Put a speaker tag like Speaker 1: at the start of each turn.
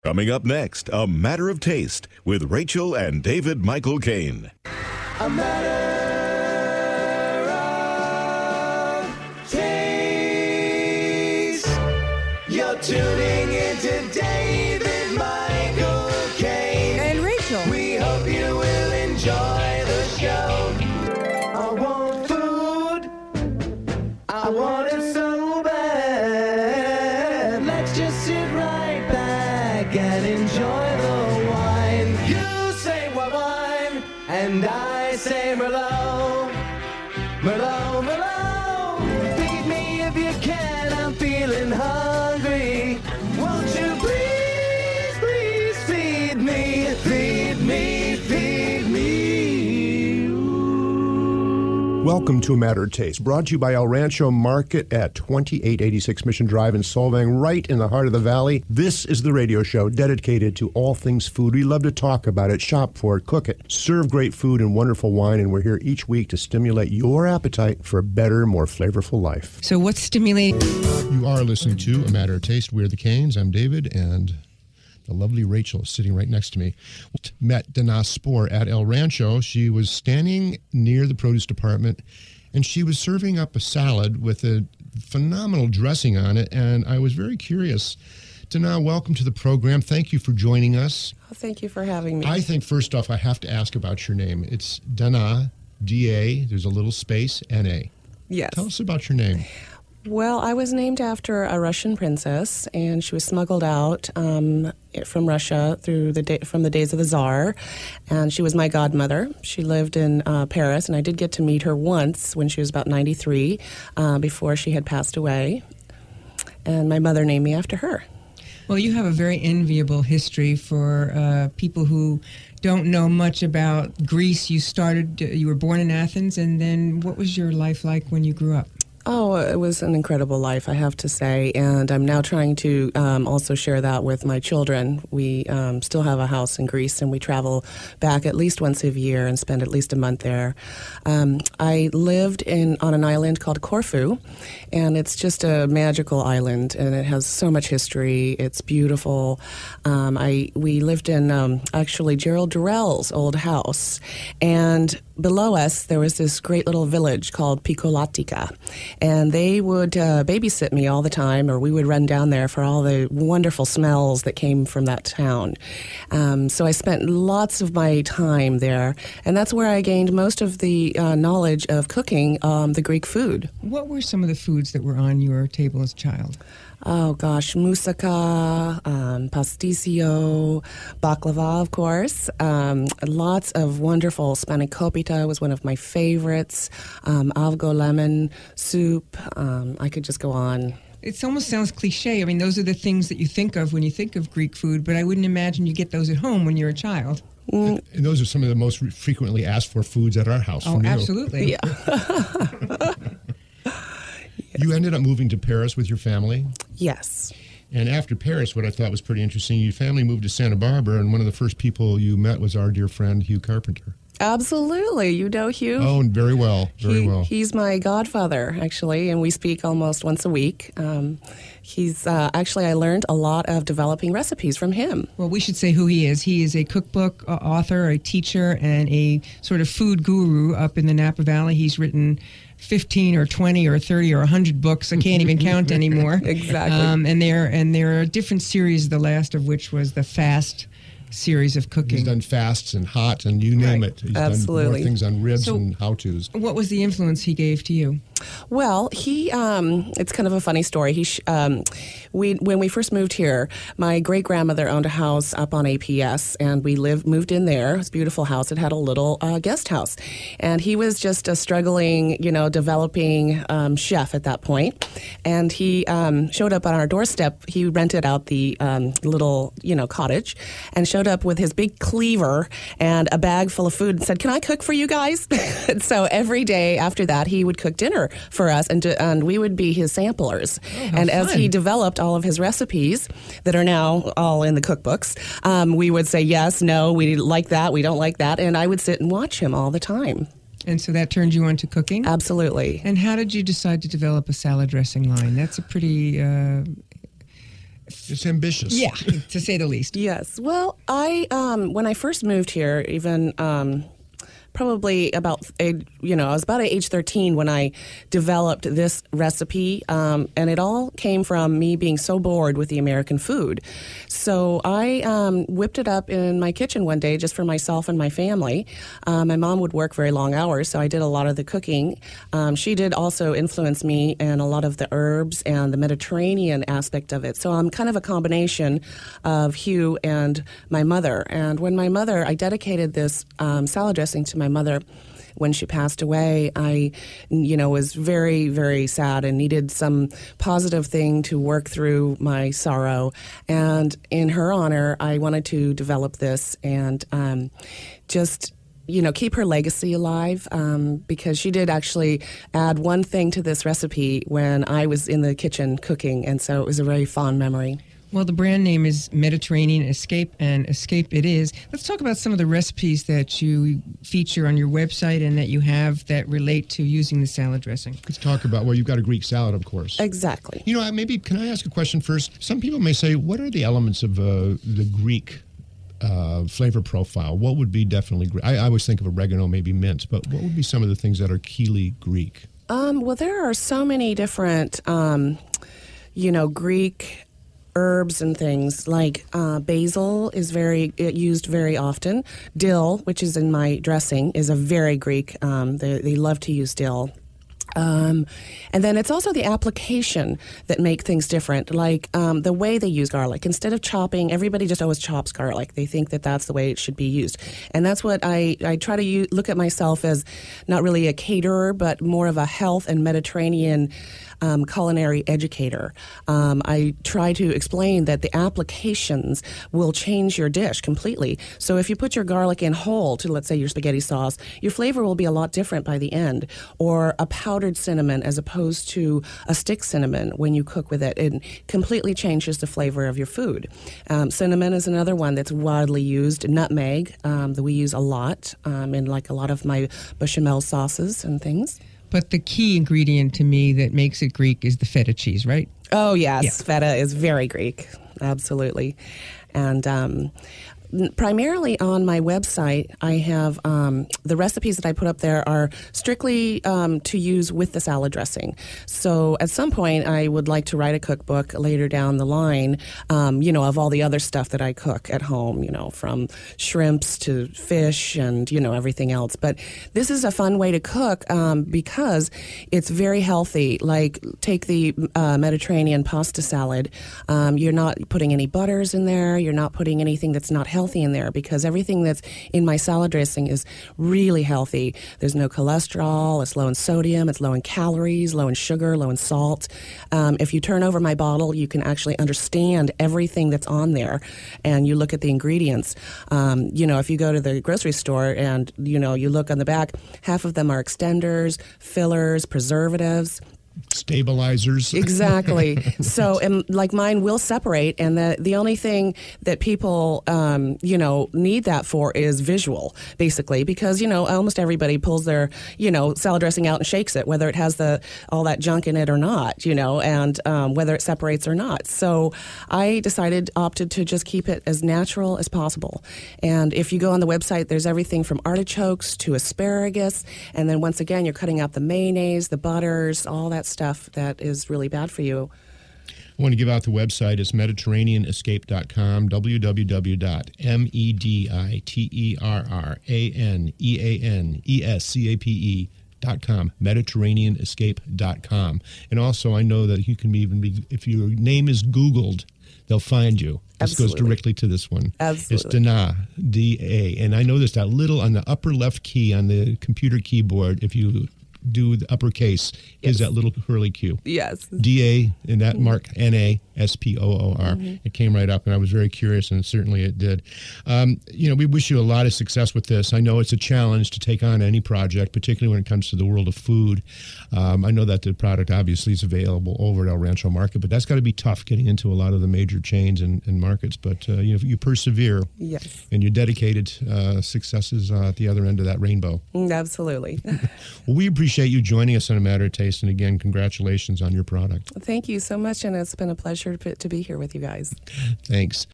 Speaker 1: Coming up next, A Matter of Taste with Rachel and David Michael Kane.
Speaker 2: A matter of taste. You're tuning into David Michael Kane
Speaker 3: and Rachel.
Speaker 2: We hope you will enjoy the show. I want food. I want it so bad. Let's just sit right back and enjoy the wine. You say white wine, and I say Merlot. Merlot, Merlot. Feed me if you can, I'm feeling hungry. Won't you please, please feed me, feed me, feed me. Ooh.
Speaker 4: Welcome to A Matter of Taste, brought to you by El Rancho Market at 2886 Mission Drive in Solvang, right in the heart of the valley. This is the radio show dedicated to all things food. We love to talk about it, shop for it, cook it, serve great food and wonderful wine, and we're here each week to stimulate your appetite for a better, more flavorful life.
Speaker 3: So what's stimulating?
Speaker 4: You are listening to A Matter of Taste. We're the Canes. I'm David, and the lovely Rachel is sitting right next to me. Met Dana Spoor at El Rancho. She was standing near the produce department, and she was serving up a salad with a phenomenal dressing on it, and I was very curious. Dana, welcome to the program. Thank you for joining us.
Speaker 5: Oh, thank you for having me.
Speaker 4: I think, first off, I have to ask about your name. It's Dana, D-A, there's a little space, N-A.
Speaker 5: Yes.
Speaker 4: Tell us about your name.
Speaker 5: Well, I was named after a Russian princess, and she was smuggled out from Russia from the days of the Tsar, and she was my godmother. She lived in Paris, and I did get to meet her once when she was about 93, before she had passed away, and my mother named me after her.
Speaker 3: Well, you have a very enviable history for people who don't know much about Greece. You were born in Athens, and then what was your life like when you grew up?
Speaker 5: Oh, it was an incredible life, I have to say, and I'm now trying to also share that with my children. We still have a house in Greece, and we travel back at least once a year and spend at least a month there. I lived on an island called Corfu, and it's just a magical island, and it has so much history. It's beautiful. We lived in actually Gerald Durrell's old house, and below us there was this great little village called Picolatica. And they would babysit me all the time, or we would run down there for all the wonderful smells that came from that town. So I spent lots of my time there, and that's where I gained most of the knowledge of cooking the Greek food.
Speaker 3: What were some of the foods that were on your table as a child?
Speaker 5: Oh, gosh, moussaka, pastisio, baklava, of course. Lots of wonderful spanakopita was one of my favorites. Avgo lemon soup. I could just go on.
Speaker 3: It almost sounds cliche. I mean, those are the things that you think of when you think of Greek food, but I wouldn't imagine you get those at home when you're a child.
Speaker 4: And those are some of the most frequently asked for foods at our house from you.
Speaker 3: Absolutely.
Speaker 5: Yeah.
Speaker 4: You ended up moving to Paris with your family?
Speaker 5: Yes.
Speaker 4: And after Paris, what I thought was pretty interesting, your family moved to Santa Barbara, and one of the first people you met was our dear friend, Hugh Carpenter.
Speaker 5: Absolutely. You know Hugh?
Speaker 4: Oh, very well. Very well.
Speaker 5: He's my godfather, actually, and we speak almost once a week. He's actually, I learned a lot of developing recipes from him.
Speaker 3: Well, we should say who he is. He is a cookbook author, a teacher, and a sort of food guru up in the Napa Valley. He's written 15 or 20 or 30 or 100 books. I can't even count anymore.
Speaker 5: Exactly.
Speaker 3: And there are different series, the last of which was the Fast series of cooking.
Speaker 4: He's done fasts and hot and you name it. He's
Speaker 5: Absolutely.
Speaker 4: done more things on ribs and how-tos.
Speaker 3: What was the influence he gave to you?
Speaker 5: Well, it's kind of a funny story. When we first moved here, my great-grandmother owned a house up on APS, and we moved in there. It was a beautiful house. It had a little guest house. And he was just a struggling, developing chef at that point. And he showed up on our doorstep. He rented out the little, cottage, and showed up with his big cleaver and a bag full of food and said, "Can I cook for you guys?" And so every day after that, he would cook dinner for us, and we would be his samplers. And as he developed all of his recipes that are now all in the cookbooks, we would say yes, no, we like that, we don't like that, and I would sit and watch him all the time.
Speaker 3: And so that turned you on to cooking?
Speaker 5: Absolutely.
Speaker 3: And how did you decide to develop a salad dressing line? That's a pretty
Speaker 4: It's ambitious.
Speaker 3: Yeah, to say the least.
Speaker 5: Yes. Well, I when I first moved here, even probably about I was about age 13 when I developed this recipe, and it all came from me being so bored with the American food. So I whipped it up in my kitchen one day just for myself and my family. My mom would work very long hours, so I did a lot of the cooking. She did also influence me in a lot of the herbs and the Mediterranean aspect of it. So I'm kind of a combination of Hugh and my mother. And when I dedicated this salad dressing to my mother when she passed away, I, was very, very sad and needed some positive thing to work through my sorrow. And in her honor, I wanted to develop this and just keep her legacy alive, because she did actually add one thing to this recipe when I was in the kitchen cooking, and so it was a very fond memory.
Speaker 3: Well, the brand name is Mediterranean Escape, and Escape it is. Let's talk about some of the recipes that you feature on your website and that you have that relate to using the salad dressing.
Speaker 4: Let's talk about, you've got a Greek salad, of course.
Speaker 5: Exactly.
Speaker 4: Maybe, can I ask a question first? Some people may say, what are the elements of the Greek flavor profile? What would be definitely Greek? I always think of oregano, maybe mint, but what would be some of the things that are keyly Greek?
Speaker 5: Well, there are so many different, Greek herbs and things like basil is used very often. Dill, which is in my dressing, is a very Greek. They love to use dill. And then it's also the application that make things different, like the way they use garlic. Instead of chopping, everybody just always chops garlic. They think that that's the way it should be used. And that's what I try to look at myself as not really a caterer, but more of a health and Mediterranean culinary educator. I try to explain that the applications will change your dish completely. So if you put your garlic in whole to, let's say, your spaghetti sauce, your flavor will be a lot different by the end. Or a powdered cinnamon as opposed to a stick cinnamon when you cook with it. It completely changes the flavor of your food. Cinnamon is another one that's widely used. Nutmeg, that we use a lot in like a lot of my bechamel sauces and things.
Speaker 3: But the key ingredient to me that makes it Greek is the feta cheese, right?
Speaker 5: Oh, yes.
Speaker 3: Yeah.
Speaker 5: Feta is very Greek. Absolutely. And primarily on my website, I have the recipes that I put up there are strictly to use with the salad dressing. So at some point, I would like to write a cookbook later down the line, of all the other stuff that I cook at home, from shrimps to fish and, everything else. But this is a fun way to cook because it's very healthy. Like, take the Mediterranean pasta salad. You're not putting any butters in there. You're not putting anything that's not healthy in there, because everything that's in my salad dressing is really healthy. There's no cholesterol, it's low in sodium, it's low in calories, low in sugar, low in salt. If you turn over my bottle, you can actually understand everything that's on there, and you look at the ingredients. If you go to the grocery store and, you look on the back, half of them are extenders, fillers, preservatives.
Speaker 4: Stabilizers.
Speaker 5: Exactly. So, like mine will separate, and the only thing that people, need that for is visual, basically, because, almost everybody pulls their, salad dressing out and shakes it, whether it has all that junk in it or not, and whether it separates or not. So I opted to just keep it as natural as possible. And if you go on the website, there's everything from artichokes to asparagus, and then once again, you're cutting out the mayonnaise, the butters, all that stuff that is really bad for you.
Speaker 4: I want to give out the website. It's MediterraneanEscape.com, www.mediterraneanescape.com, MediterraneanEscape.com. And also, I know that you can even be, if your name is Googled, they'll find you. This goes directly to this one.
Speaker 5: Absolutely.
Speaker 4: It's Dana, D-A. And I noticed that little on the upper left key on the computer keyboard, if you do the uppercase, is that little curly Q.
Speaker 5: Yes.
Speaker 4: D-A, and that mark N-A-S-P-O-O-R. It came right up, and I was very curious, and certainly it did. We wish you a lot of success with this. I know it's a challenge to take on any project, particularly when it comes to the world of food. I know that the product obviously is available over at El Rancho Market, but that's got to be tough getting into a lot of the major chains and markets. But you persevere.
Speaker 5: Yes.
Speaker 4: And you're dedicated. Successes at the other end of that rainbow.
Speaker 5: Absolutely.
Speaker 4: Well, we appreciate appreciate you joining us on A Matter of Taste. And again, congratulations on your product.
Speaker 5: Thank you so much, and it's been a pleasure to be here with you guys.
Speaker 4: Thanks.